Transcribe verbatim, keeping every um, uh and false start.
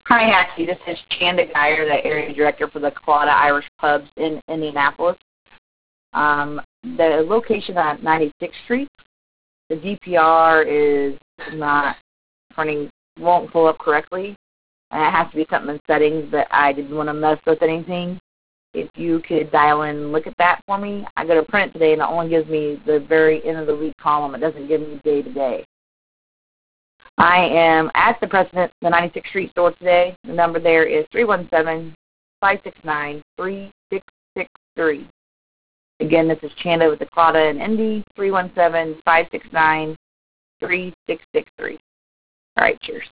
Hi, Hattie. This is Chanda Geyer, the area director for the Colada Irish Pubs in Indianapolis. Um, the location at ninety-sixth Street, the D P R is not running, won't pull up correctly, and it has to be something in settings that I didn't want to mess with anything. If you could dial in and look at that for me. I go to print today, and it only gives me the very end of the week column. It doesn't give me day to day. I am at the President, the ninety-sixth Street store today. The number there is three one seven, five six nine, three six six three. Again, this is Chanda with the Colada and Indy, three one seven, five six nine, three six six three. All right, cheers.